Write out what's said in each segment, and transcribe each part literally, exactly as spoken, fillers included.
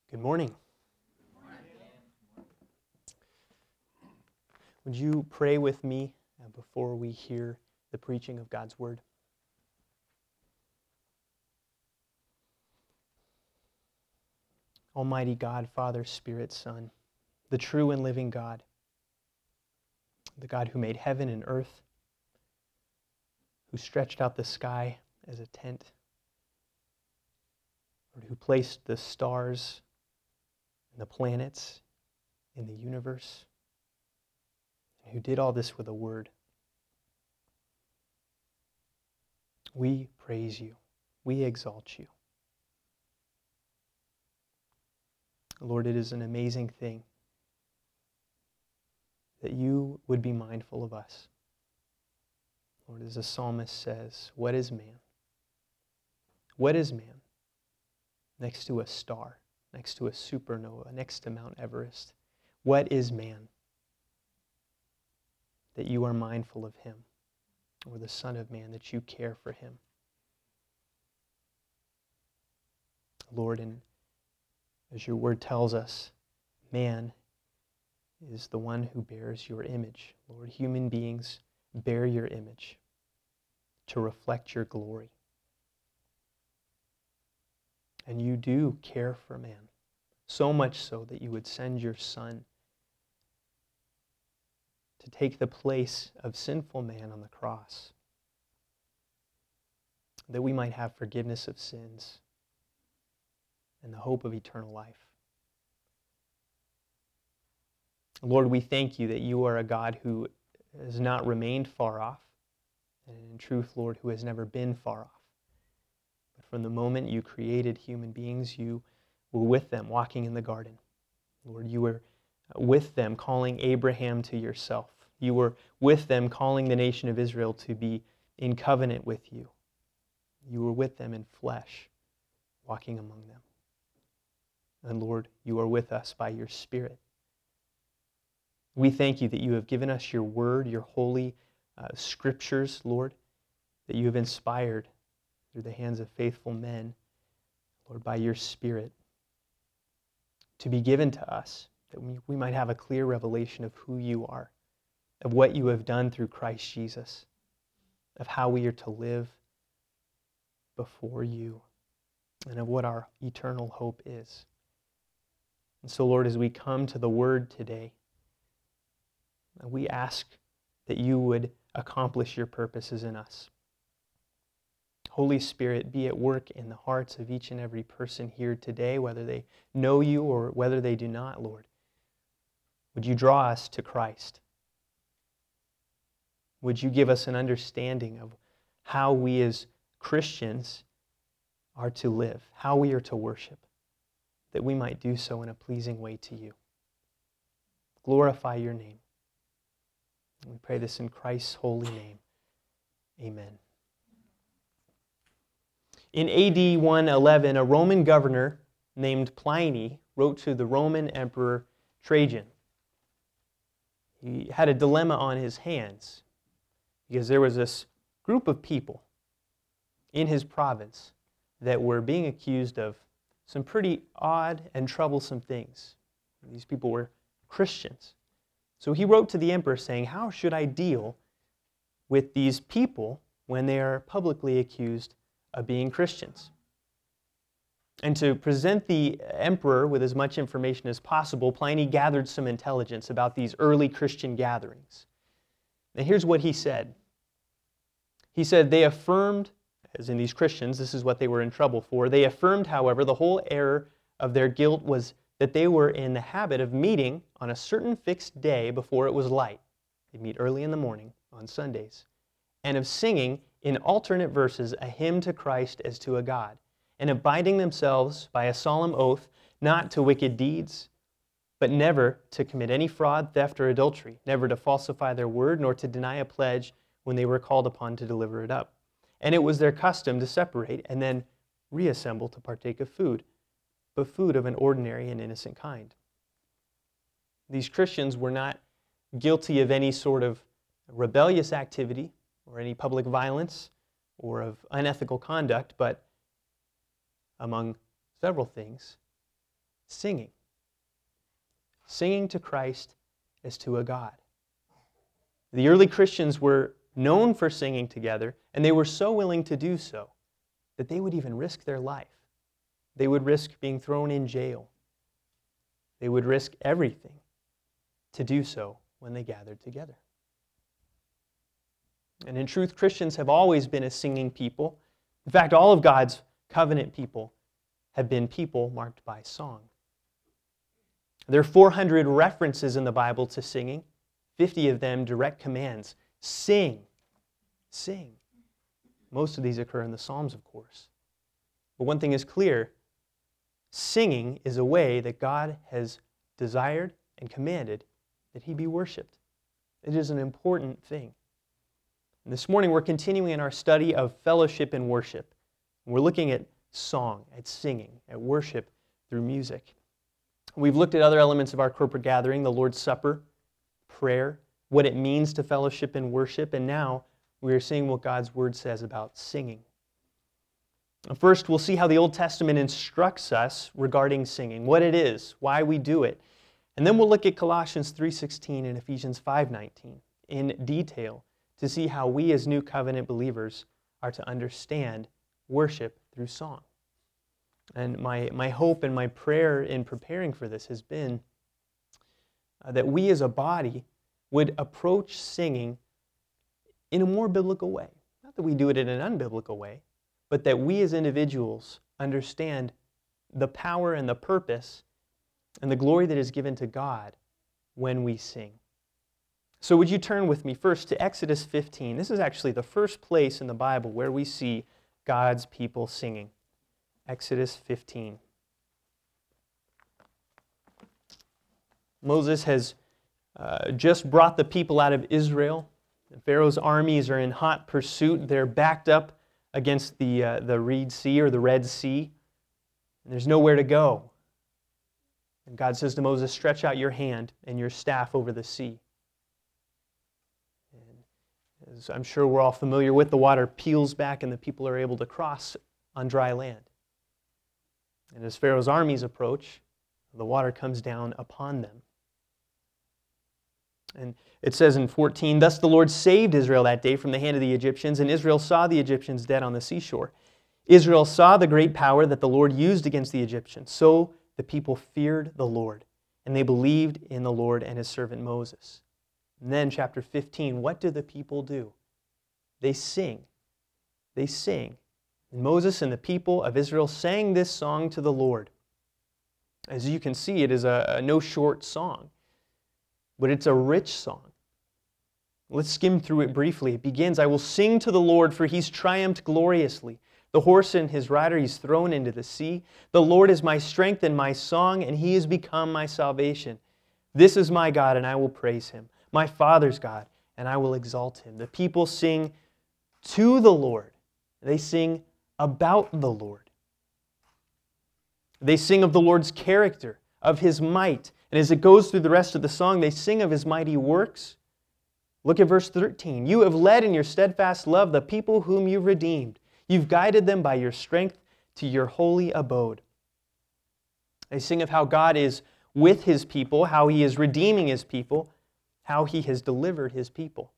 Good morning. Would you pray with me uh, before we hear the preaching of God's Word? Almighty God, Father, Spirit, Son, the true and living God, the God who made heaven and earth, who stretched out the sky as a tent, Lord, who placed the stars and the planets in the universe, and who did all this with a word. We praise you. We exalt you. Lord, it is an amazing thing that you would be mindful of us. Lord, as the psalmist says, what is man? What is man next to a star, next to a supernova, next to Mount Everest? What is man that you are mindful of him, or the Son of Man that you care for him? Lord, and as your word tells us, man is the one who bears your image. Lord, human beings bear your image to reflect your glory. And you do care for man, so much so that you would send your Son to take the place of sinful man on the cross, that we might have forgiveness of sins and the hope of eternal life. Lord, we thank you that you are a God who has not remained far off, and in truth, Lord, who has never been far off. But from the moment you created human beings, you were with them walking in the garden. Lord, you were with them calling Abraham to yourself. You were with them calling the nation of Israel to be in covenant with you. You were with them in flesh, walking among them. And Lord, you are with us by your Spirit. We thank you that you have given us your word, your holy uh, scriptures, Lord, that you have inspired through the hands of faithful men, Lord, by your Spirit, to be given to us, that we, we might have a clear revelation of who you are, of what you have done through Christ Jesus, of how we are to live before you, and of what our eternal hope is. And so, Lord, as we come to the word today, we ask that you would accomplish your purposes in us. Holy Spirit, be at work in the hearts of each and every person here today, whether they know you or whether they do not, Lord. Would you draw us to Christ? Would you give us an understanding of how we as Christians are to live, how we are to worship, that we might do so in a pleasing way to you. Glorify your name. We pray this in Christ's holy name. Amen. In A D one eleven, a Roman governor named Pliny wrote to the Roman Emperor Trajan. He had a dilemma on his hands because there was this group of people in his province that were being accused of some pretty odd and troublesome things. These people were Christians. So he wrote to the emperor saying, how should I deal with these people when they are publicly accused of being Christians? And to present the emperor with as much information as possible, Pliny gathered some intelligence about these early Christian gatherings. And here's what he said. He said, they affirmed, as in these Christians, this is what they were in trouble for. They affirmed, however, the whole error of their guilt was that they were in the habit of meeting on a certain fixed day before it was light. They'd meet early in the morning on Sundays. And of singing in alternate verses a hymn to Christ as to a God, and of binding themselves by a solemn oath not to wicked deeds, but never to commit any fraud, theft, or adultery, never to falsify their word, nor to deny a pledge when they were called upon to deliver it up. And it was their custom to separate and then reassemble to partake of food, but food of an ordinary and innocent kind. These Christians were not guilty of any sort of rebellious activity or any public violence or of unethical conduct, but among several things, Singing. Singing to Christ as to a God. The early Christians were known for singing together, and they were so willing to do so that they would even risk their life. They would risk being thrown in jail. They would risk everything to do so when they gathered together. And in truth, Christians have always been a singing people. In fact, all of God's covenant people have been people marked by song. There are four hundred references in the Bible to singing, fifty of them direct commands. Sing. Sing. Most of these occur in the Psalms, of course. But one thing is clear. Singing is a way that God has desired and commanded that He be worshipped. It is an important thing. And this morning we're continuing in our study of fellowship and worship. And we're looking at song, at singing, at worship through music. We've looked at other elements of our corporate gathering, the Lord's Supper, prayer, what it means to fellowship and worship, and now we are seeing what God's Word says about singing. First, we'll see how the Old Testament instructs us regarding singing, what it is, why we do it. And then we'll look at Colossians three sixteen and Ephesians five nineteen in detail to see how we as New Covenant believers are to understand worship through song. And my, my hope and my prayer in preparing for this has been uh, that we as a body would approach singing in a more biblical way. Not that we do it in an unbiblical way, but that we as individuals understand the power and the purpose and the glory that is given to God when we sing. So would you turn with me first to Exodus fifteen? This is actually the first place in the Bible where we see God's people singing. Exodus fifteen. Moses has uh, just brought the people out of Israel. Pharaoh's armies are in hot pursuit. They're backed up against the, uh, the Reed Sea or the Red Sea. And there's nowhere to go. And God says to Moses, stretch out your hand and your staff over the sea. And as I'm sure we're all familiar with, the water peels back and the people are able to cross on dry land. And as Pharaoh's armies approach, the water comes down upon them. And it says in fourteen, thus the Lord saved Israel that day from the hand of the Egyptians, and Israel saw the Egyptians dead on the seashore. Israel saw the great power that the Lord used against the Egyptians. So the people feared the Lord, and they believed in the Lord and His servant Moses. And then chapter fifteen, what do the people do? They sing. They sing. And Moses and the people of Israel sang this song to the Lord. As you can see, it is a, a no short song, but it's a rich song. Let's skim through it briefly. It begins, I will sing to the Lord, for He's triumphed gloriously. The horse and his rider He's thrown into the sea. The Lord is my strength and my song, and He has become my salvation. This is my God, and I will praise Him. My Father's God, and I will exalt Him. The people sing to the Lord. They sing about the Lord. They sing of the Lord's character, of His might. And as it goes through the rest of the song, they sing of His mighty works. Look at verse thirteen. You have led in your steadfast love the people whom you redeemed. You've guided them by your strength to your holy abode. They sing of how God is with His people, how He is redeeming His people, how He has delivered His people.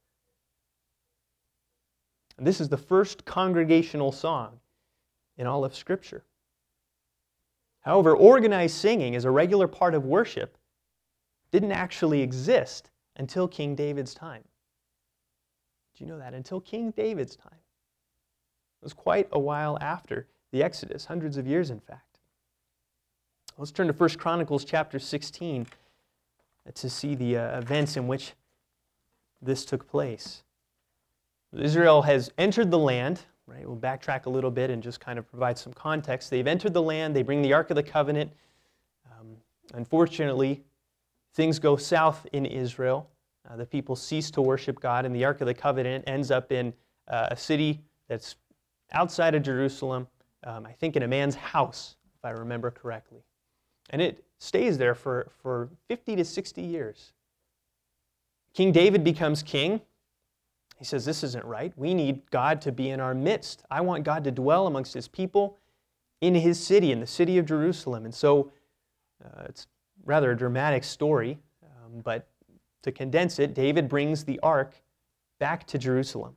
And this is the first congregational song in all of Scripture. However, organized singing as a regular part of worship didn't actually exist until King David's time. Did you know that? Until King David's time. It was quite a while after the Exodus, hundreds of years in fact. Let's turn to First Chronicles chapter sixteen to see the uh, events in which this took place. Israel has entered the land. Right, we'll backtrack a little bit and just kind of provide some context. They've entered the land. They bring the Ark of the Covenant. Um, unfortunately, things go south in Israel. Uh, the people cease to worship God, and the Ark of the Covenant ends up in uh, a city that's outside of Jerusalem, um, I think in a man's house, if I remember correctly. And it stays there for, for fifty to sixty years. King David becomes king. He says, this isn't right. We need God to be in our midst. I want God to dwell amongst His people in His city, in the city of Jerusalem. And so Uh, it's rather a dramatic story, um, but to condense it, David brings the ark back to Jerusalem.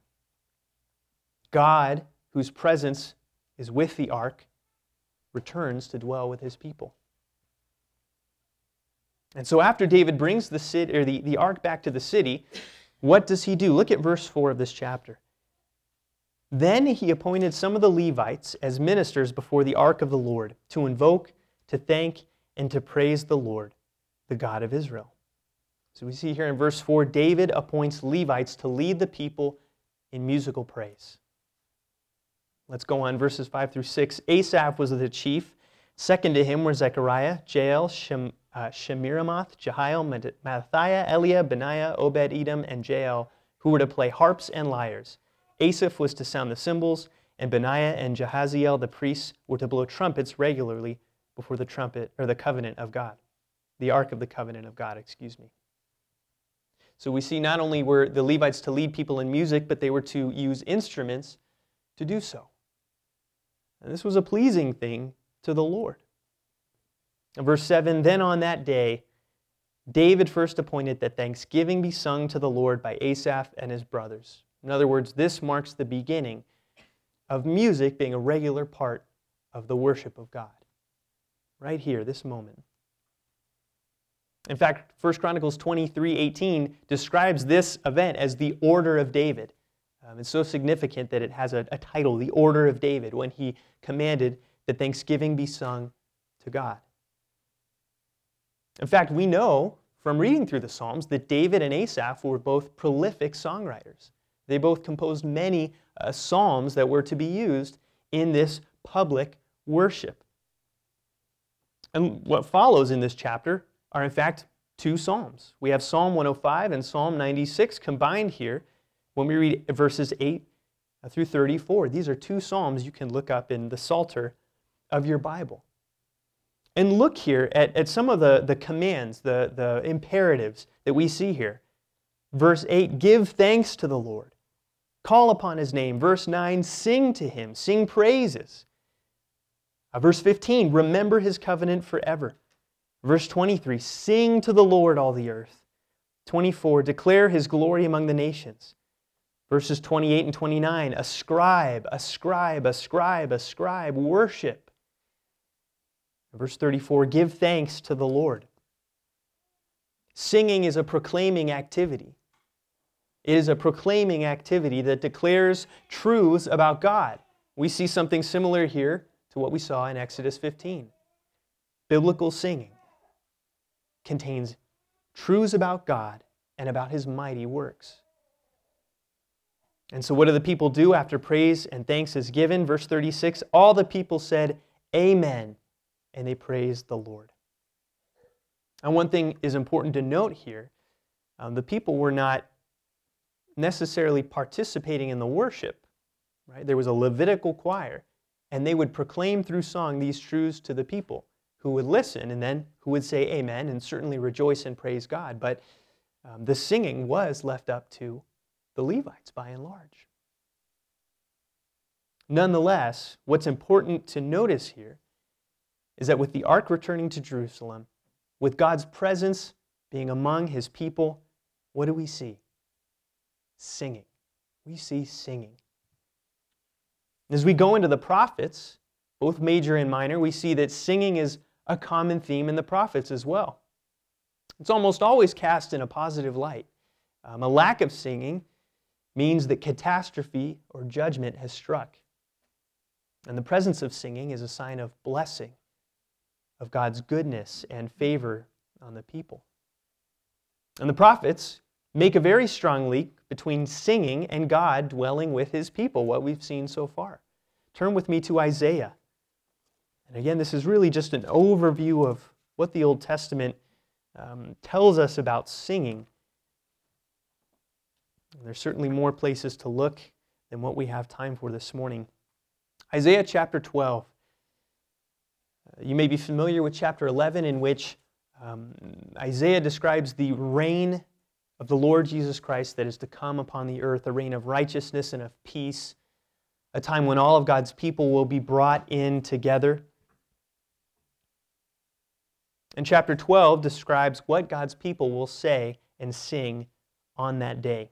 God, whose presence is with the ark, returns to dwell with his people. And so after David brings the, city, or the, the ark back to the city, what does he do? Look at verse four of this chapter. Then he appointed some of the Levites as ministers before the ark of the Lord, to invoke, to thank, and to praise the Lord, the God of Israel. So we see here in verse four, David appoints Levites to lead the people in musical praise. Let's go on, verses five through six. Asaph was the chief. Second to him were Zechariah, Jael, Shem, uh, Shemiramoth, Jehiel, Matthiah, Eliah, Benaiah, Obed-Edom, and Jael, who were to play harps and lyres. Asaph was to sound the cymbals, and Benaiah and Jahaziel, the priests, were to blow trumpets regularly before the trumpet, or the covenant of God. The ark of the covenant of God, excuse me. So we see not only were the Levites to lead people in music, but they were to use instruments to do so. And this was a pleasing thing to the Lord. In verse seven, then on that day, David first appointed that thanksgiving be sung to the Lord by Asaph and his brothers. In other words, this marks the beginning of music being a regular part of the worship of God. Right here, this moment. In fact, First Chronicles twenty-three eighteen describes this event as the Order of David. Um, it's so significant that it has a, a title, the Order of David, when he commanded that thanksgiving be sung to God. In fact, we know from reading through the Psalms that David and Asaph were both prolific songwriters. They both composed many uh, psalms that were to be used in this public worship. And what follows in this chapter are, in fact, two psalms. We have Psalm one oh five and Psalm ninety-six combined here when we read verses eight through thirty-four. These are two psalms you can look up in the Psalter of your Bible. And look here at, at some of the, the commands, the, the imperatives that we see here. Verse eight, give thanks to the Lord. Call upon his name. Verse nine, sing to him. Sing praises. Uh, verse fifteen, remember his covenant forever. Verse twenty-three, sing to the Lord all the earth. twenty-four, declare his glory among the nations. Verses twenty-eight and twenty-nine, ascribe, ascribe, ascribe, ascribe, worship. Verse thirty-four, give thanks to the Lord. Singing is a proclaiming activity. It is a proclaiming activity that declares truths about God. We see something similar here to what we saw in Exodus fifteen. Biblical singing contains truths about God and about his mighty works. And so what do the people do after praise and thanks is given? Verse thirty-six, all the people said, Amen, and they praised the Lord. And one thing is important to note here. Um, the people were not necessarily participating in the worship. Right? There was a Levitical choir, and they would proclaim through song these truths to the people, who would listen and then who would say amen and certainly rejoice and praise God. But um, the singing was left up to the Levites by and large. Nonetheless, what's important to notice here is that with the ark returning to Jerusalem, with God's presence being among his people, what do we see? Singing. We see singing. As we go into the prophets, both major and minor, we see that singing is a common theme in the prophets as well. It's almost always cast in a positive light. Um, a lack of singing means that catastrophe or judgment has struck. And the presence of singing is a sign of blessing, of God's goodness and favor on the people. And the prophets make a very strong link between singing and God dwelling with his people, what we've seen so far. Turn with me to Isaiah. And again, this is really just an overview of what the Old Testament um, tells us about singing. And there's certainly more places to look than what we have time for this morning. Isaiah chapter twelve. Uh, you may be familiar with chapter eleven, in which um, Isaiah describes the reign of the Lord Jesus Christ that is to come upon the earth, a reign of righteousness and of peace, a time when all of God's people will be brought in together. And chapter twelve describes what God's people will say and sing on that day.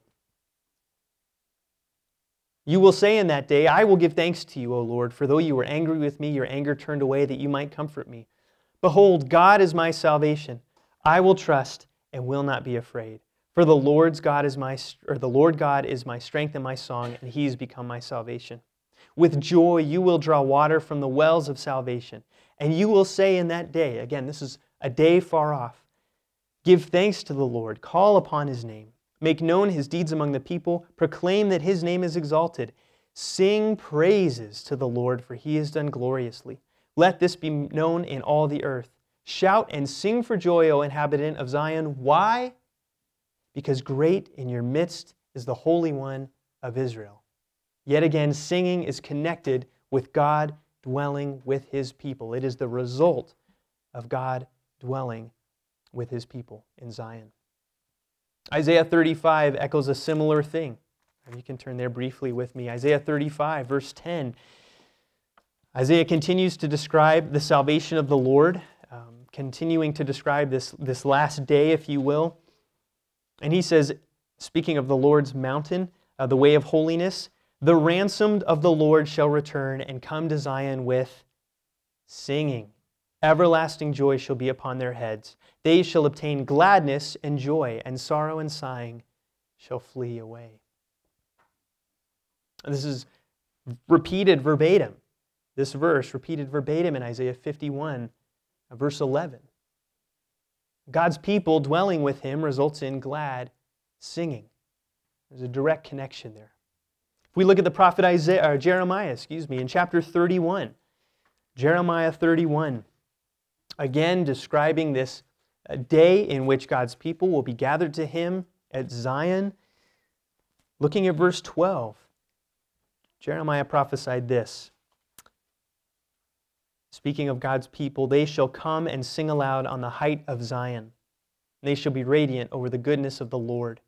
You will say in that day, I will give thanks to you, O Lord, for though you were angry with me, your anger turned away that you might comfort me. Behold, God is my salvation. I will trust and will not be afraid. For the Lord's God is my or the Lord God is my strength and my song, and he has become my salvation. With joy you will draw water from the wells of salvation, and you will say in that day, again, this is a day far off, give thanks to the Lord, call upon his name, make known his deeds among the people, proclaim that his name is exalted, sing praises to the Lord, for he has done gloriously. Let this be known in all the earth. Shout and sing for joy, O inhabitant of Zion. Why? Because great in your midst is the Holy One of Israel. Yet again, singing is connected with God dwelling with his people. It is the result of God dwelling with his people in Zion. Isaiah thirty-five echoes a similar thing. You can turn there briefly with me. Isaiah thirty-five, verse ten. Isaiah continues to describe the salvation of the Lord, um, continuing to describe this, this last day, if you will. And he says, speaking of the Lord's mountain, uh, the way of holiness, the ransomed of the Lord shall return and come to Zion with singing. Everlasting joy shall be upon their heads. They shall obtain gladness and joy, and sorrow and sighing shall flee away. This is repeated verbatim. This verse repeated verbatim in Isaiah fifty-one, verse eleven. God's people dwelling with him results in glad singing. There's a direct connection there. If we look at the prophet Isaiah, or Jeremiah, excuse me, in chapter thirty-one, Jeremiah thirty-one, again describing this day in which God's people will be gathered to him at Zion. Looking at verse twelve, Jeremiah prophesied this. Speaking of God's people, they shall come and sing aloud on the height of Zion. And they shall be radiant over the goodness of the Lord.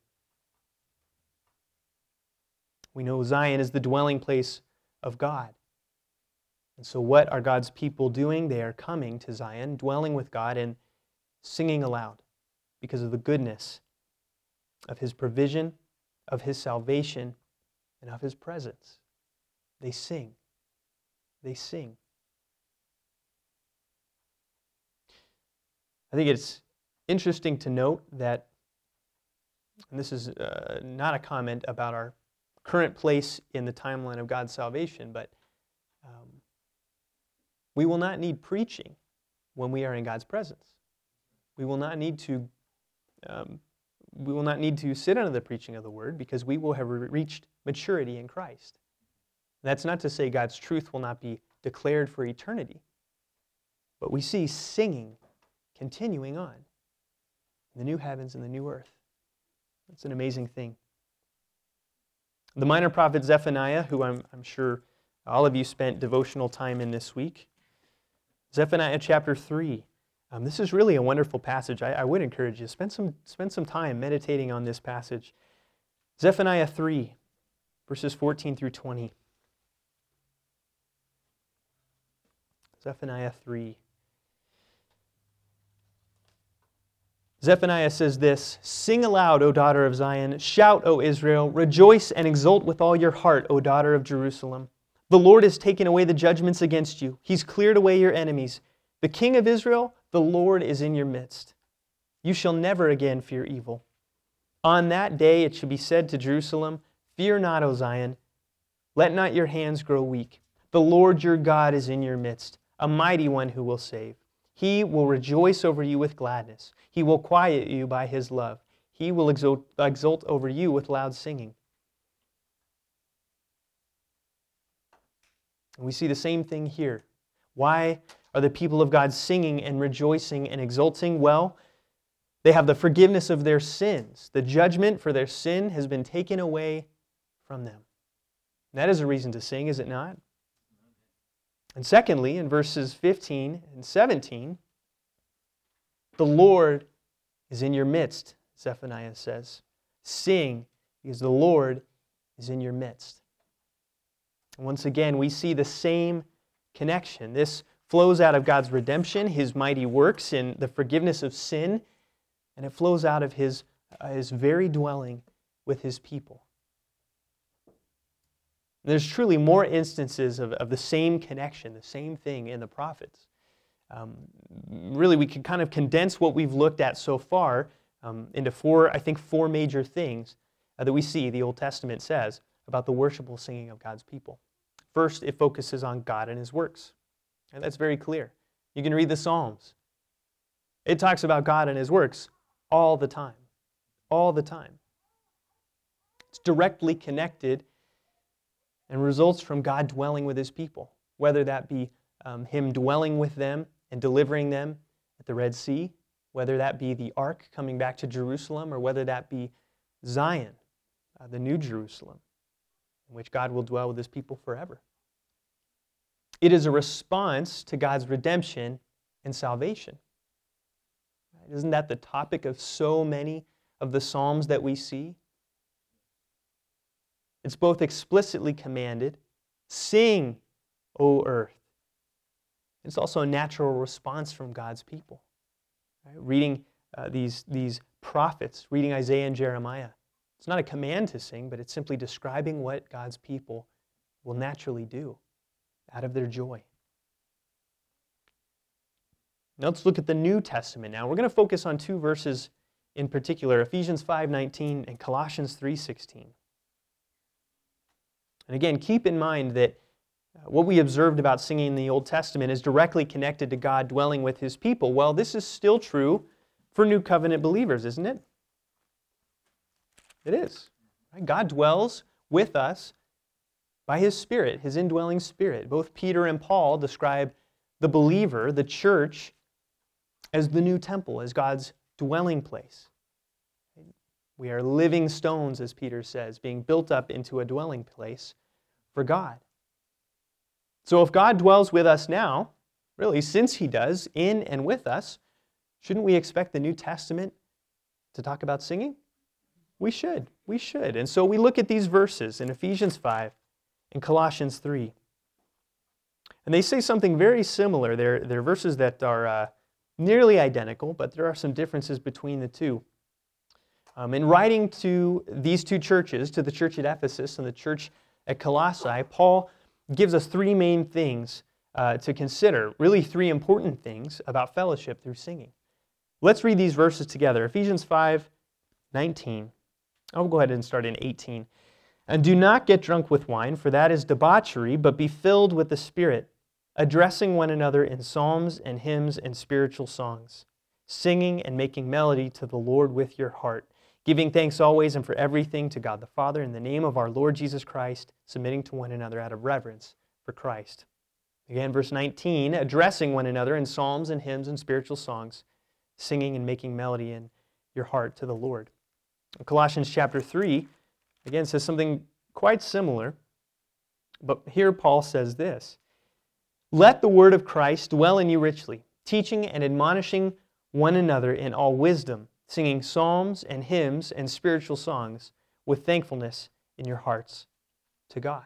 We know Zion is the dwelling place of God. And so what are God's people doing? They are coming to Zion, dwelling with God, and singing aloud because of the goodness of his provision, of his salvation, and of his presence. They sing. They sing. I think it's interesting to note that, and this is uh, not a comment about our current place in the timeline of God's salvation, but um, we will not need preaching when we are in God's presence. We will not need to um, we will not need to sit under the preaching of the Word because we will have re- reached maturity in Christ. That's not to say God's truth will not be declared for eternity, but we see singing continuing on in the new heavens and the new earth. It's an amazing thing. The minor prophet Zephaniah, who I'm, I'm sure all of you spent devotional time in this week, Zephaniah chapter three. Um, this is really a wonderful passage. I, I would encourage you, spend some, spend some time meditating on this passage. Zephaniah three, verses fourteen through twenty. Zephaniah three. Zephaniah says this, sing aloud, O daughter of Zion. Shout, O Israel. Rejoice and exult with all your heart, O daughter of Jerusalem. The Lord has taken away the judgments against you. He's cleared away your enemies. The King of Israel, the Lord is in your midst. You shall never again fear evil. On that day it shall be said to Jerusalem, fear not, O Zion. Let not your hands grow weak. The Lord your God is in your midst, a mighty one who will save. He will rejoice over you with gladness. He will quiet you by his love. He will exult, exult over you with loud singing. And we see the same thing here. Why are the people of God singing and rejoicing and exulting? Well, they have the forgiveness of their sins. The judgment for their sin has been taken away from them. And that is a reason to sing, is it not? And secondly, in verses fifteen and seventeen, the Lord is in your midst, Zephaniah says. Sing, because the Lord is in your midst. And once again, we see the same connection. This flows out of God's redemption, His mighty works in the forgiveness of sin, and it flows out of His, uh, his very dwelling with His people. There's truly more instances of, of the same connection, the same thing in the prophets. Um, really, we can kind of condense what we've looked at so far um, into four, I think, four major things uh, that we see the Old Testament says about the worshipful singing of God's people. First, it focuses on God and His works. And that's very clear. You can read the Psalms. It talks about God and His works all the time. All the time. It's directly connected and results from God dwelling with His people, whether that be um, Him dwelling with them and delivering them at the Red Sea, whether that be the ark coming back to Jerusalem, or whether that be Zion, uh, the new Jerusalem, in which God will dwell with His people forever. It is a response to God's redemption and salvation. Isn't that the topic of so many of the Psalms that we see? It's both explicitly commanded, sing, O earth. It's also a natural response from God's people. Right? Reading uh, these, these prophets, reading Isaiah and Jeremiah, it's not a command to sing, but it's simply describing what God's people will naturally do out of their joy. Now let's look at the New Testament now. We're going to focus on two verses in particular, Ephesians five nineteen and Colossians three sixteen. And again, keep in mind that what we observed about singing in the Old Testament is directly connected to God dwelling with His people. Well, this is still true for New Covenant believers, isn't it? It is. God dwells with us by His Spirit, His indwelling Spirit. Both Peter and Paul describe the believer, the church, as the new temple, as God's dwelling place. We are living stones, as Peter says, being built up into a dwelling place for God. So if God dwells with us now, really, since He does, in and with us, shouldn't we expect the New Testament to talk about singing? We should. We should. And so we look at these verses in Ephesians five and Colossians three. And they say something very similar. They're, they're verses that are uh, nearly identical, but there are some differences between the two. Um, in writing to these two churches, to the church at Ephesus and the church at Colossae, Paul gives us three main things uh, to consider, really three important things about fellowship through singing. Let's read these verses together. Ephesians five nineteen. I'll go ahead and start in eighteen. And do not get drunk with wine, for that is debauchery, but be filled with the Spirit, addressing one another in psalms and hymns and spiritual songs, singing and making melody to the Lord with your heart, giving thanks always and for everything to God the Father in the name of our Lord Jesus Christ, submitting to one another out of reverence for Christ. Again, verse nineteen, addressing one another in psalms and hymns and spiritual songs, singing and making melody in your heart to the Lord. Colossians chapter three, again, says something quite similar, but here Paul says this, let the word of Christ dwell in you richly, teaching and admonishing one another in all wisdom, singing psalms and hymns and spiritual songs with thankfulness in your hearts to God.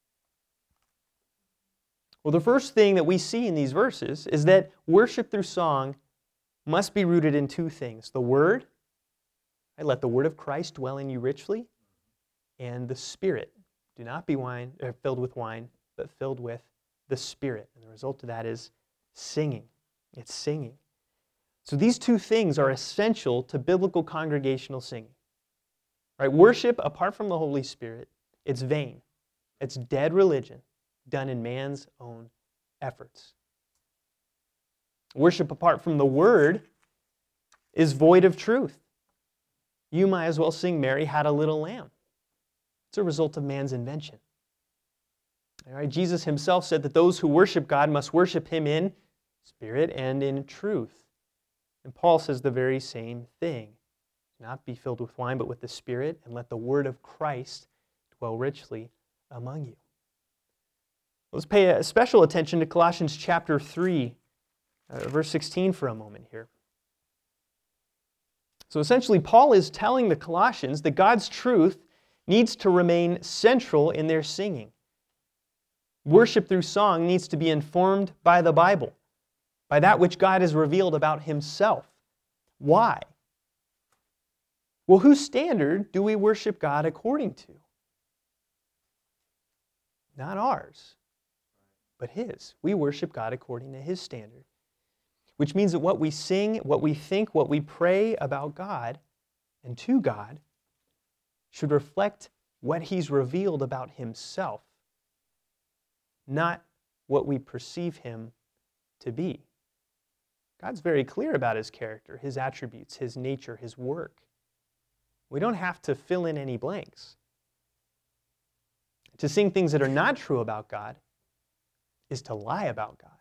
Well, the first thing that we see in these verses is that worship through song must be rooted in two things, the Word, right? Let the Word of Christ dwell in you richly, and the Spirit. Do not be wine, or filled with wine, but filled with the Spirit. And the result of that is singing. It's singing. So these two things are essential to biblical congregational singing. Right? Worship apart from the Holy Spirit, it's vain. It's dead religion done in man's own efforts. Worship apart from the Word is void of truth. You might as well sing Mary Had a Little Lamb. It's a result of man's invention. All right? Jesus Himself said that those who worship God must worship Him in spirit and in truth. And Paul says the very same thing. Do not be filled with wine, but with the Spirit, and let the word of Christ dwell richly among you. Let's pay a special attention to Colossians chapter three, uh, verse sixteen for a moment here. So essentially, Paul is telling the Colossians that God's truth needs to remain central in their singing. Worship through song needs to be informed by the Bible, by that which God has revealed about Himself. Why? Well, whose standard do we worship God according to? Not ours, but His. We worship God according to His standard, which means that what we sing, what we think, what we pray about God and to God should reflect what He's revealed about Himself, not what we perceive Him to be. God's very clear about His character, His attributes, His nature, His work. We don't have to fill in any blanks. To sing things that are not true about God is to lie about God.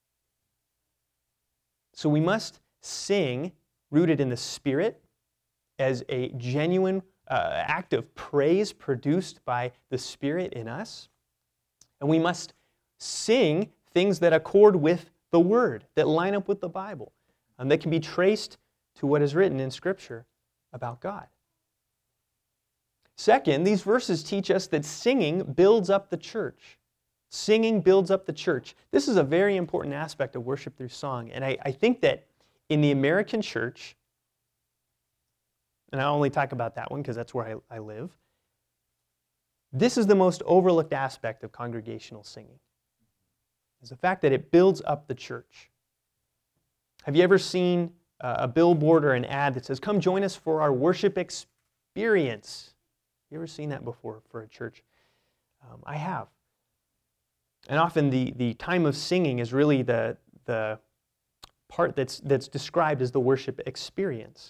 So we must sing rooted in the Spirit as a genuine uh, act of praise produced by the Spirit in us. And we must sing things that accord with the Word, that line up with the Bible, and that can be traced to what is written in Scripture about God. Second, these verses teach us that singing builds up the church. Singing builds up the church. This is a very important aspect of worship through song, and I, I think that in the American church, and I only talk about that one because that's where I, I live, this is the most overlooked aspect of congregational singing, is the fact that it builds up the church. Have you ever seen uh, a billboard or an ad that says, "Come join us for our worship experience"? You ever seen that before for a church? Um, I have. And often the, the time of singing is really the, the part that's, that's described as the worship experience.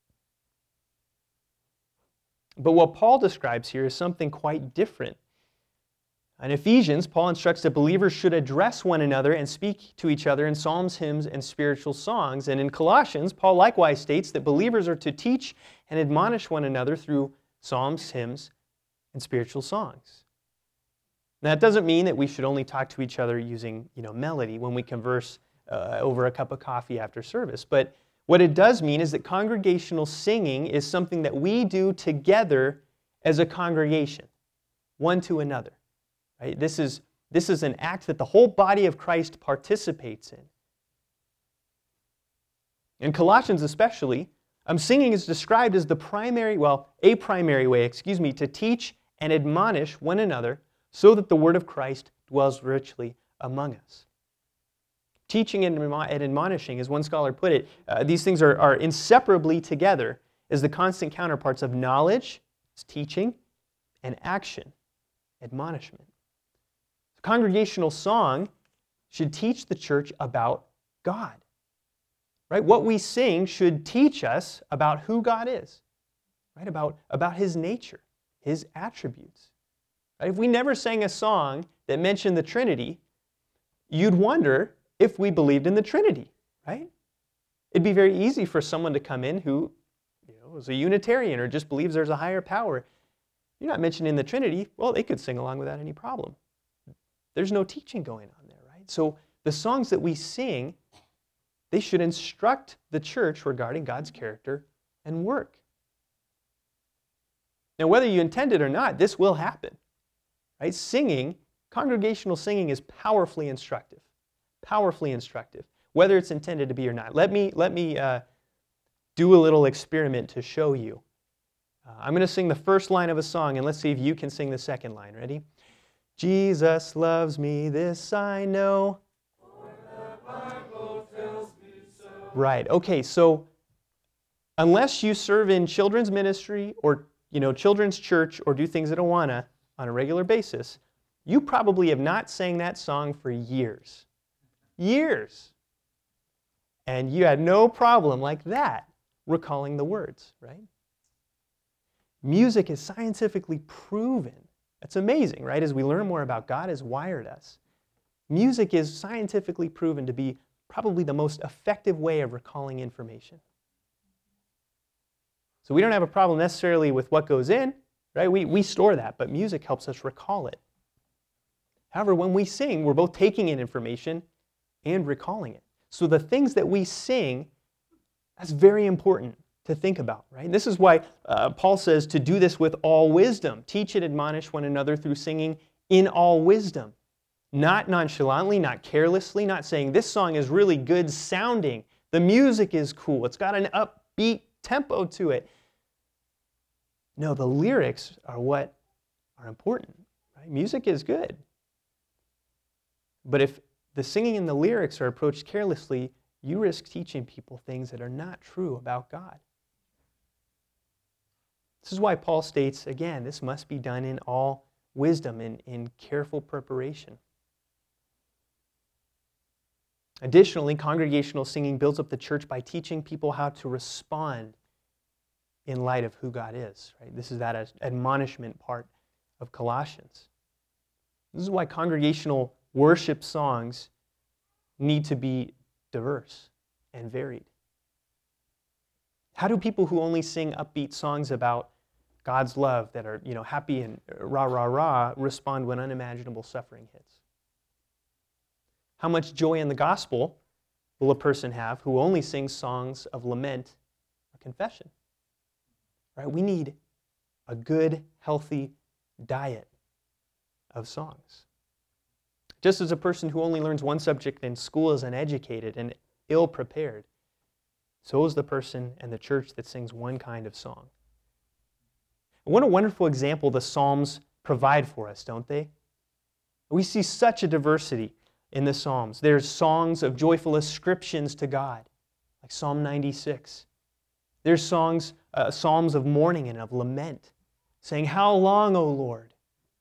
But what Paul describes here is something quite different. In Ephesians, Paul instructs that believers should address one another and speak to each other in psalms, hymns, and spiritual songs. And in Colossians, Paul likewise states that believers are to teach and admonish one another through psalms, hymns, and spiritual songs. Now, that doesn't mean that we should only talk to each other using, you know, melody when we converse uh, over a cup of coffee after service. But what it does mean is that congregational singing is something that we do together as a congregation, one to another. Right? This is, this is an act that the whole body of Christ participates in. In Colossians especially, Um, singing is described as the primary, well, a primary way, excuse me, to teach and admonish one another so that the word of Christ dwells richly among us. Teaching and admonishing, as one scholar put it, uh, these things are, are inseparably together as the constant counterparts of knowledge, teaching, and action, admonishment. Congregational song should teach the church about God. Right? What we sing should teach us about who God is, right? About, about His nature, His attributes. Right? If we never sang a song that mentioned the Trinity, you'd wonder if we believed in the Trinity, right? It'd be very easy for someone to come in who, you know, is a Unitarian or just believes there's a higher power. You're not mentioning the Trinity. Well, they could sing along without any problem. There's no teaching going on there, right? So the songs that we sing, they should instruct the church regarding God's character and work. Now, whether you intend it or not, this will happen. Right? Singing, congregational singing is powerfully instructive. Powerfully instructive, whether it's intended to be or not. Let me, let me uh, do a little experiment to show you. Uh, I'm going to sing the first line of a song, and let's see if you can sing the second line. Ready? Jesus loves me, this I know. Right. Okay, so unless you serve in children's ministry or, you know, children's church or do things at Awana on a regular basis, you probably have not sang that song for years. Years. And you had no problem like that recalling the words, right? Music is scientifically proven. That's amazing, right? As we learn more about God has wired us. Music is scientifically proven to be probably the most effective way of recalling information. So we don't have a problem necessarily with what goes in, right? We, we store that, but music helps us recall it. However, when we sing, we're both taking in information and recalling it. So the things that we sing, that's very important to think about, right? This is why uh, Paul says to do this with all wisdom. Teach and admonish one another through singing in all wisdom. Not nonchalantly, not carelessly, not saying this song is really good sounding. The music is cool. It's got an upbeat tempo to it. No, the lyrics are what are important. Right? Music is good. But if the singing and the lyrics are approached carelessly, you risk teaching people things that are not true about God. This is why Paul states, again, this must be done in all wisdom and in careful preparation. Additionally, congregational singing builds up the church by teaching people how to respond in light of who God is. Right? This is that admonishment part of Colossians. This is why congregational worship songs need to be diverse and varied. How do people who only sing upbeat songs about God's love that are, you know, happy and rah, rah, rah, respond when unimaginable suffering hits? How much joy in the gospel will a person have who only sings songs of lament or confession? Right? We need a good, healthy diet of songs. Just as a person who only learns one subject in school is uneducated and ill-prepared, so is the person and the church that sings one kind of song. And what a wonderful example the Psalms provide for us, don't they? We see such a diversity in the Psalms. There's songs of joyful ascriptions to God, like Psalm ninety-six. There's songs, uh, psalms of mourning and of lament, saying, "How long, O Lord?"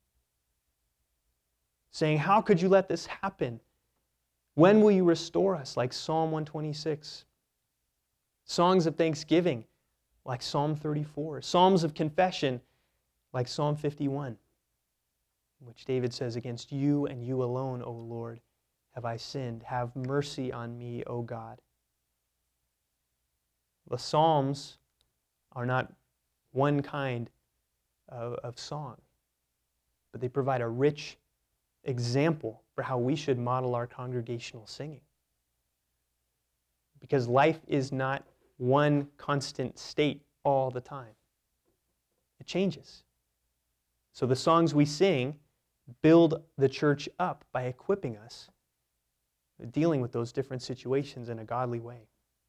Saying, "How could you let this happen? When will you restore us?" Like Psalm one twenty-six. Songs of thanksgiving, like Psalm thirty-four. Psalms of confession, like Psalm fifty-one, in which David says, "Against you and you alone, O Lord, have I sinned. Have mercy on me, O God." The Psalms are not one kind of, of song, but they provide a rich example for how we should model our congregational singing. Because life is not one constant state all the time. It changes. So the songs we sing build the church up by equipping us, dealing with those different situations in a godly way.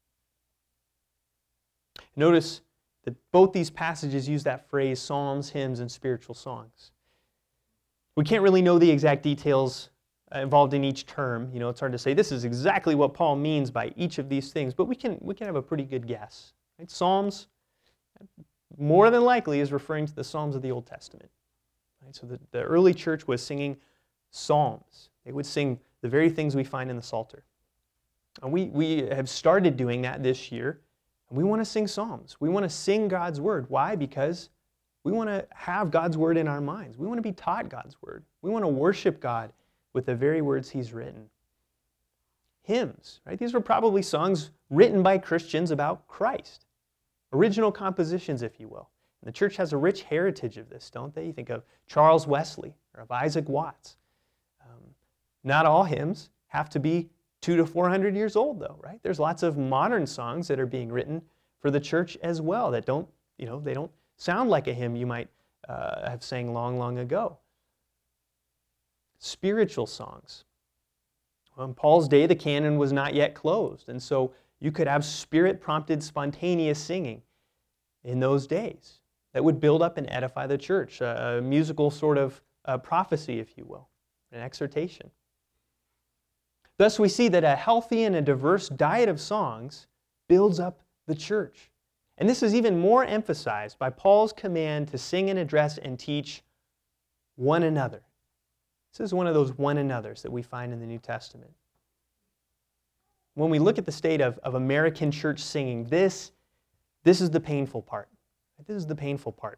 Notice that both these passages use that phrase, psalms, hymns, and spiritual songs. We can't really know the exact details involved in each term. You know, it's hard to say this is exactly what Paul means by each of these things, but we can we can have a pretty good guess. Right? Psalms, more than likely, is referring to the Psalms of the Old Testament. Right? So the, the early church was singing psalms. They would sing the very things we find in the Psalter. And we, we have started doing that this year, and we want to sing psalms. We want to sing God's Word. Why? Because we want to have God's Word in our minds. We want to be taught God's Word. We want to worship God with the very words He's written. Hymns, right? These were probably songs written by Christians about Christ. Original compositions, if you will. And the church has a rich heritage of this, don't they? You think of Charles Wesley or of Isaac Watts. Um, not all hymns have to be two to four hundred years old, though, right? There's lots of modern songs that are being written for the church as well that don't, you know, they don't sound like a hymn you might uh, have sang long, long ago. Spiritual songs. Well, in Paul's day, the canon was not yet closed, and so you could have spirit-prompted spontaneous singing in those days that would build up and edify the church, a, a musical sort of uh, prophecy, if you will, an exhortation. Thus, we see that a healthy and a diverse diet of songs builds up the church. And this is even more emphasized by Paul's command to sing and address and teach one another. This is one of those one another's that we find in the New Testament. When we look at the state of, of American church singing, this, this is the painful part. This is the painful part.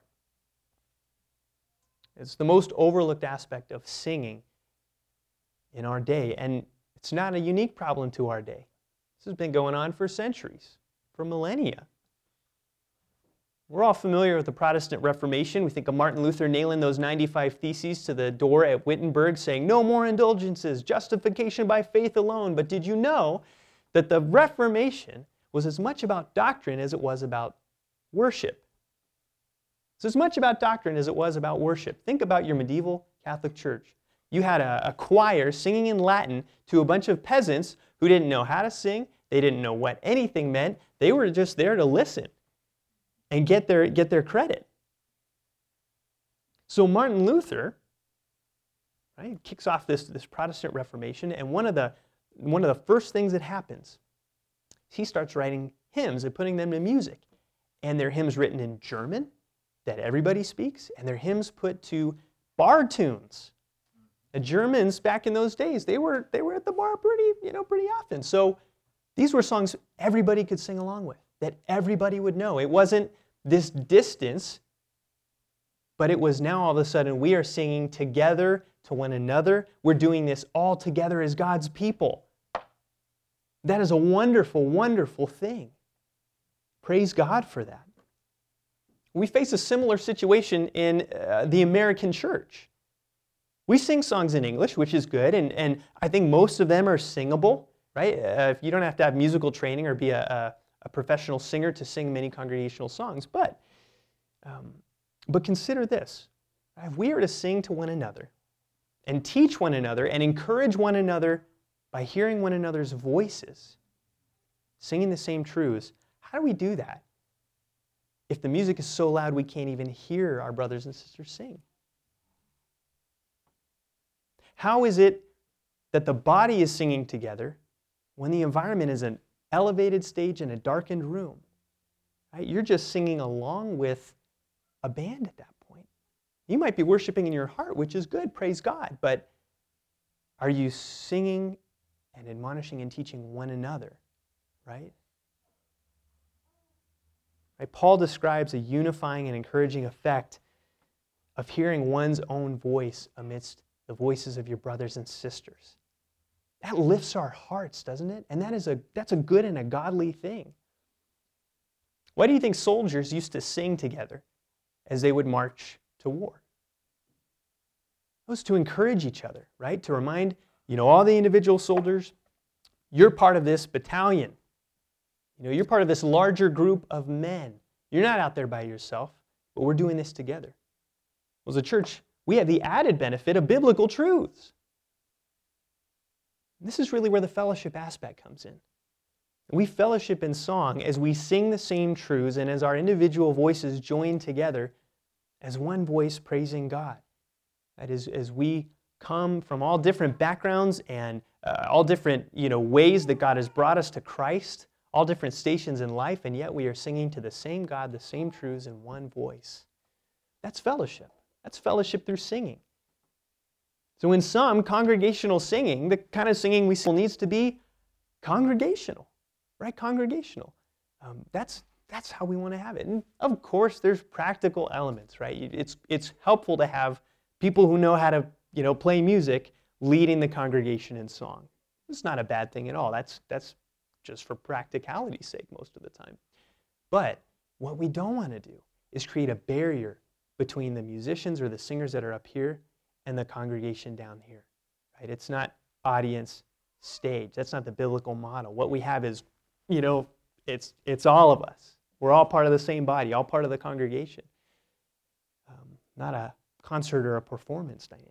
It's the most overlooked aspect of singing in our day, and it's not a unique problem to our day. This has been going on for centuries, for millennia. We're all familiar with the Protestant Reformation. We think of Martin Luther nailing those ninety-five theses to the door at Wittenberg, saying, "No more indulgences, justification by faith alone." But did you know that the Reformation was as much about doctrine as it was about worship? It's as much about doctrine as it was about worship. Think about your medieval Catholic Church. You had a, a choir singing in Latin to a bunch of peasants who didn't know how to sing. They didn't know what anything meant. They were just there to listen and get their, get their credit. So Martin Luther, right, kicks off this, this Protestant Reformation, and one of, the, one of the first things that happens, he starts writing hymns and putting them to music. And they're hymns written in German that everybody speaks, and they're hymns put to bar tunes. The Germans back in those days, they were, they were at the bar pretty, you know, pretty often. So these were songs everybody could sing along with, that everybody would know. It wasn't this distance, but it was now all of a sudden we are singing together to one another. We're doing this all together as God's people. That is a wonderful, wonderful thing. Praise God for that. We face a similar situation in uh, the American church. We sing songs in English, which is good, and, and I think most of them are singable, right? Uh, you don't have to have musical training or be a, a, a professional singer to sing many congregational songs, but, um, but consider this. If we are to sing to one another and teach one another and encourage one another by hearing one another's voices, singing the same truths, how do we do that if the music is so loud we can't even hear our brothers and sisters sing? How is it that the body is singing together when the environment is an elevated stage in a darkened room? Right? You're just singing along with a band at that point. You might be worshiping in your heart, which is good, praise God, but are you singing and admonishing and teaching one another, right? Right? Paul describes a unifying and encouraging effect of hearing one's own voice amidst the voices of your brothers and sisters. That lifts our hearts, doesn't it? And that is a, that's a good and a godly thing. Why do you think soldiers used to sing together as they would march to war? It was to encourage each other, right? To remind, you know, all the individual soldiers, you're part of this battalion. You know, you're part of this larger group of men. You're not out there by yourself, but we're doing this together. Well, as a church, we have the added benefit of biblical truths. And this is really where the fellowship aspect comes in. We fellowship in song as we sing the same truths and as our individual voices join together as one voice praising God. That is, as we come from all different backgrounds and uh, all different, you know, ways that God has brought us to Christ, all different stations in life, and yet we are singing to the same God, the same truths in one voice. That's fellowship. That's fellowship through singing. So in some, congregational singing, the kind of singing we sing needs to be congregational, right? Congregational. Um, that's, that's how we want to have it. And of course, there's practical elements, right? It's, it's helpful to have people who know how to, you know, play music leading the congregation in song. It's not a bad thing at all. That's, that's just for practicality's sake most of the time. But what we don't want to do is create a barrier between the musicians or the singers that are up here and the congregation down here. Right? It's not audience stage. That's not the biblical model. What we have is, you know, it's it's all of us. We're all part of the same body, all part of the congregation. Um, not a concert or a performance dynamic.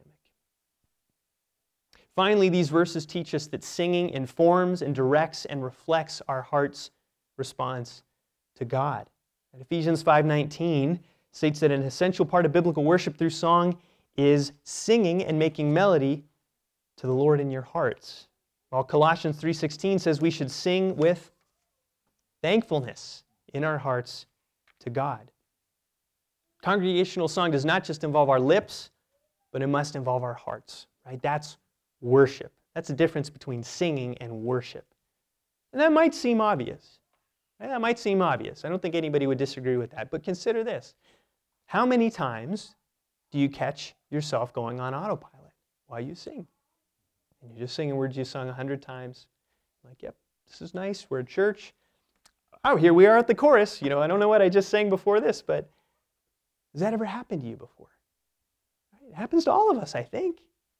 Finally, these verses teach us that singing informs and directs and reflects our heart's response to God. And Ephesians five nineteen states that an essential part of biblical worship through song is singing and making melody to the Lord in your hearts. While Colossians three sixteen says we should sing with thankfulness in our hearts to God. Congregational song does not just involve our lips, but it must involve our hearts, right? That's worship. That's the difference between singing and worship. And that might seem obvious. Right? That might seem obvious. I don't think anybody would disagree with that, but consider this. How many times do you catch yourself going on autopilot while you sing? And you're just singing words you sung a hundred times. Like, yep, this is nice. We're at church. Oh, here we are at the chorus. You know, I don't know what I just sang before this, but has that ever happened to you before? Right? It happens to all of us, I think.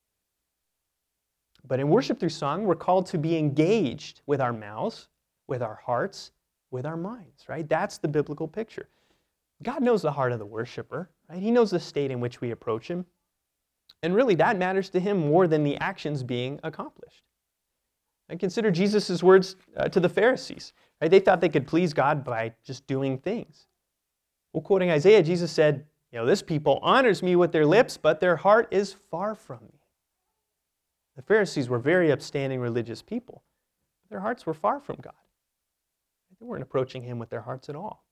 But in worship through song, we're called to be engaged with our mouths, with our hearts, with our minds, right? That's the biblical picture. God knows the heart of the worshiper, right? He knows the state in which we approach Him. And really, that matters to him more than the actions being accomplished. And consider Jesus' words uh, to the Pharisees. Right? They thought they could please God by just doing things. Well, quoting Isaiah, Jesus said, you know, this people honors me with their lips, but their heart is far from me. The Pharisees were very upstanding religious people. Their hearts were far from God. They weren't approaching him with their hearts at all.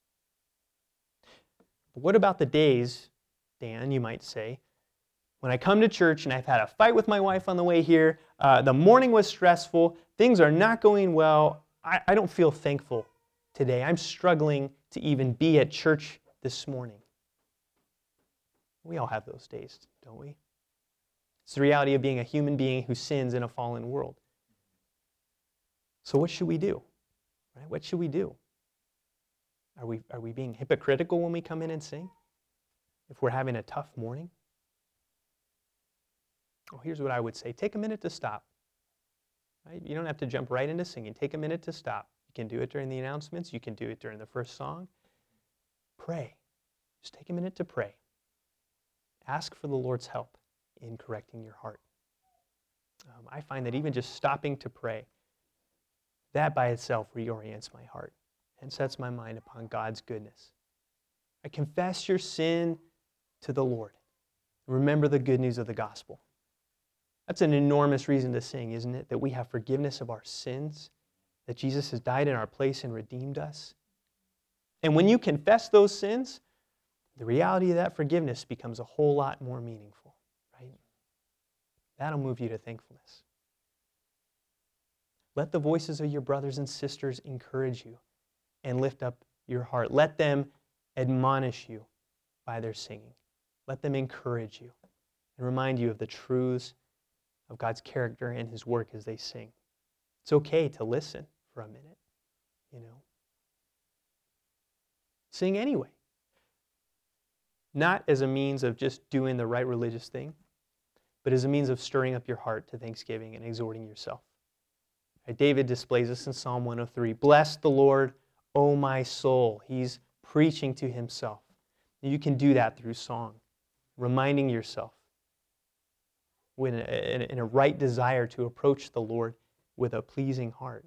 But what about the days, Dan, you might say, when I come to church and I've had a fight with my wife on the way here, uh, the morning was stressful, things are not going well, I, I don't feel thankful today. I'm struggling to even be at church this morning. We all have those days, don't we? It's the reality of being a human being who sins in a fallen world. So what should we do? Right? What should we do? Are we, are we being hypocritical when we come in and sing? If we're having a tough morning? Well, here's what I would say. Take a minute to stop. Right? You don't have to jump right into singing. Take a minute to stop. You can do it during the announcements. You can do it during the first song. Pray. Just take a minute to pray. Ask for the Lord's help in correcting your heart. Um, I find that even just stopping to pray, that by itself reorients my heart and sets my mind upon God's goodness. I confess your sin to the Lord. Remember the good news of the gospel. That's an enormous reason to sing, isn't it? That we have forgiveness of our sins, that Jesus has died in our place and redeemed us. And when you confess those sins, the reality of that forgiveness becomes a whole lot more meaningful, right? That'll move you to thankfulness. Let the voices of your brothers and sisters encourage you and lift up your heart. Let them admonish you by their singing. Let them encourage you and remind you of the truths of God's character and His work as they sing. It's okay to listen for a minute, you know. Sing anyway. Not as a means of just doing the right religious thing, but as a means of stirring up your heart to thanksgiving and exhorting yourself. Right, David displays this in Psalm one oh three. Bless the Lord, O my soul. He's preaching to himself. You can do that through song, reminding yourself in a, in a right desire to approach the Lord with a pleasing heart.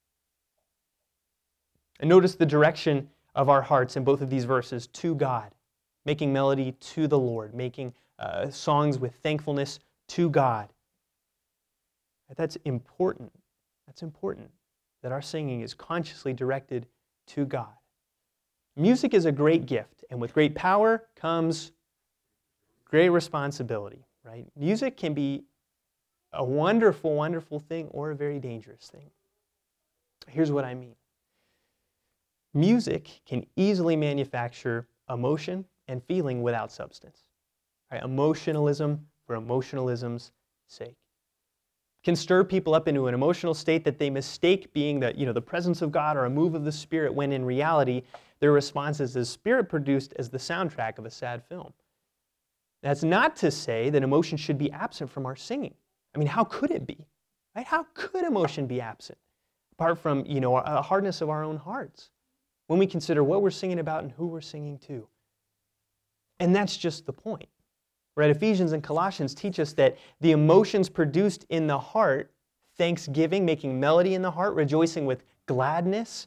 And notice the direction of our hearts in both of these verses, to God, making melody to the Lord, making uh, songs with thankfulness to God. That's important. That's important, that our singing is consciously directed to God. Music is a great gift, and with great power comes great responsibility, right? Music can be a wonderful, wonderful thing or a very dangerous thing. Here's what I mean. Music can easily manufacture emotion and feeling without substance. Right? Emotionalism for emotionalism's sake. Can stir people up into an emotional state that they mistake being the, you know, the presence of God or a move of the Spirit, when in reality their response is the Spirit produced as the soundtrack of a sad film. That's not to say that emotion should be absent from our singing. I mean, how could it be? Right? How could emotion be absent apart from, you know, a hardness of our own hearts when we consider what we're singing about and who we're singing to? And that's just the point. Right? Ephesians and Colossians teach us that the emotions produced in the heart, thanksgiving, making melody in the heart, rejoicing with gladness,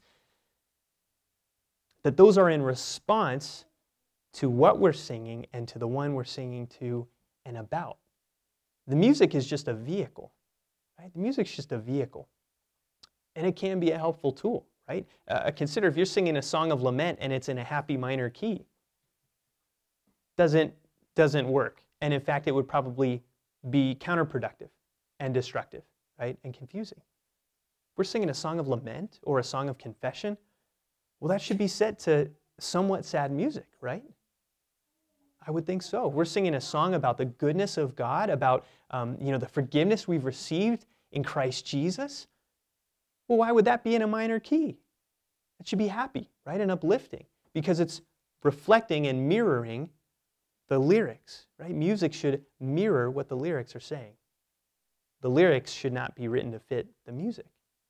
that those are in response to what we're singing and to the one we're singing to and about. The music is just a vehicle. Right? The music's just a vehicle. And it can be a helpful tool. Right? Uh, consider if you're singing a song of lament and it's in a happy minor key. Doesn't doesn't work. And in fact, it would probably be counterproductive and destructive, right? And confusing. If we're singing a song of lament or a song of confession, well, that should be set to somewhat sad music, right? I would think so. If we're singing a song about the goodness of God, about um, you know, the forgiveness we've received in Christ Jesus, well, why would that be in a minor key? It should be happy, right? And uplifting, because it's reflecting and mirroring the lyrics, right? Music should mirror what the lyrics are saying. The lyrics should not be written to fit the music.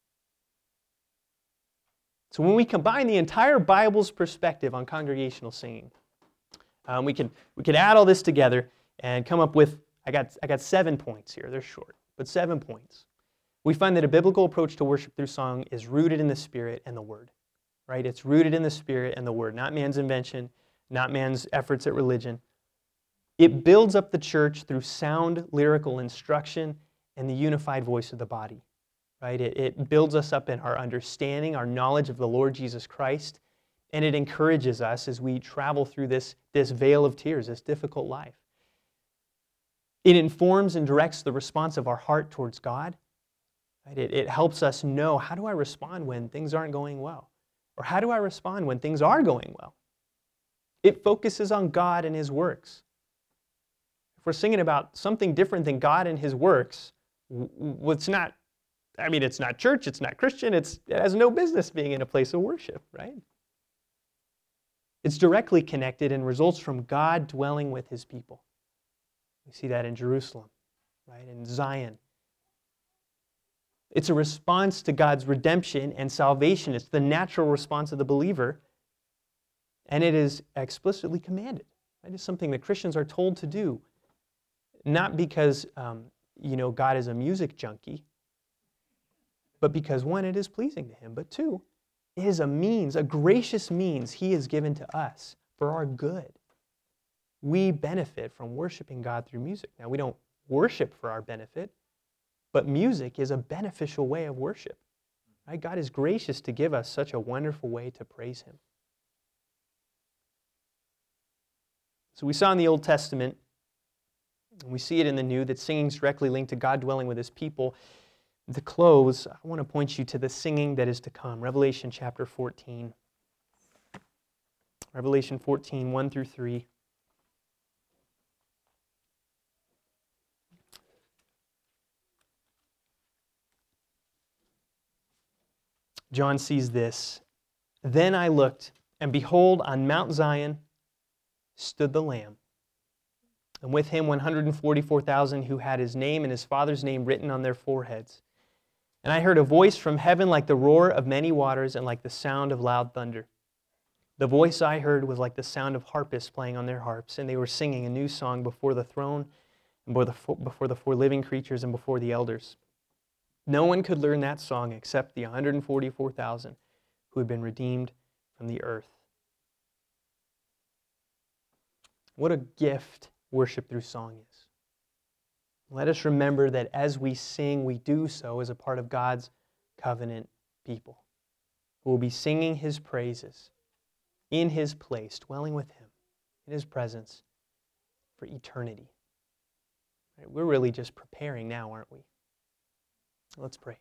So when we combine the entire Bible's perspective on congregational singing, um, we can we can add all this together, and come up with, I got, I got seven points here. They're short, but seven points. We find that a biblical approach to worship through song is rooted in the Spirit and the Word, right? It's rooted in the Spirit and the Word, not man's invention, not man's efforts at religion. It builds up the church through sound lyrical instruction and the unified voice of the body, right? It, it builds us up in our understanding, our knowledge of the Lord Jesus Christ, and it encourages us as we travel through this, this vale of tears, this difficult life. It informs and directs the response of our heart towards God. Right? It, it helps us know, how do I respond when things aren't going well? Or how do I respond when things are going well? It focuses on God and His works. If we're singing about something different than God and His works, what's not, I mean, it's not church, it's not Christian, it's, it has no business being in a place of worship, right? It's directly connected and results from God dwelling with His people. We see that in Jerusalem, right? In Zion. It's a response to God's redemption and salvation. It's the natural response of the believer, and it is explicitly commanded. It is something that Christians are told to do, not because um, you know God is a music junkie, but because, one, it is pleasing to Him, but two, it is a means, a gracious means He has given to us for our good. We benefit from worshiping God through music. Now, we don't worship for our benefit, but music is a beneficial way of worship. Right? God is gracious to give us such a wonderful way to praise Him. So we saw in the Old Testament, and we see it in the New, that singing is directly linked to God dwelling with His people. To close, I want to point you to the singing that is to come. Revelation chapter fourteen. Revelation fourteen, one through three. John sees this. Then I looked, and behold, on Mount Zion stood the Lamb, and with Him one hundred forty-four thousand who had His name and His Father's name written on their foreheads. And I heard a voice from heaven like the roar of many waters and like the sound of loud thunder. The voice I heard was like the sound of harpists playing on their harps, and they were singing a new song before the throne, and before the four living creatures, and before the elders. No one could learn that song except the one hundred forty-four thousand who had been redeemed from the earth. What a gift worship through song is. Let us remember that as we sing, we do so as a part of God's covenant people, who will be singing His praises in His place, dwelling with Him, in His presence, for eternity. Right? We're really just preparing now, aren't we? Let's pray.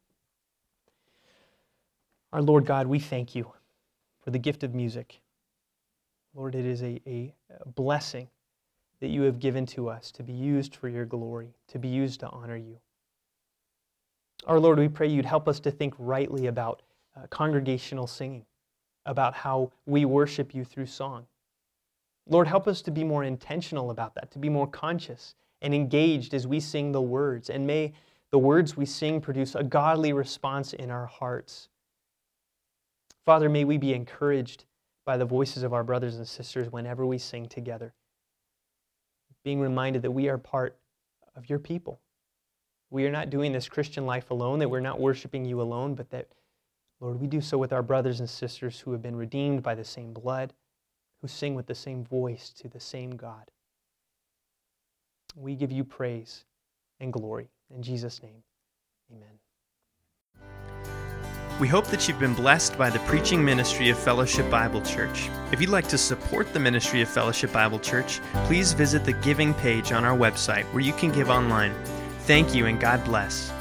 Our Lord God, we thank You for the gift of music. Lord, it is a, a blessing that You have given to us to be used for Your glory, to be used to honor You. Our Lord, we pray You'd help us to think rightly about uh, congregational singing, about how we worship You through song. Lord, help us to be more intentional about that, to be more conscious and engaged as we sing the words, and may the words we sing produce a godly response in our hearts. Father, may we be encouraged by the voices of our brothers and sisters whenever we sing together, being reminded that we are part of Your people. We are not doing this Christian life alone, that we're not worshiping You alone, but that, Lord, we do so with our brothers and sisters who have been redeemed by the same blood, who sing with the same voice to the same God. We give You praise and glory. In Jesus' name, amen. We hope that you've been blessed by the preaching ministry of Fellowship Bible Church. If you'd like to support the ministry of Fellowship Bible Church, please visit the giving page on our website where you can give online. Thank you and God bless.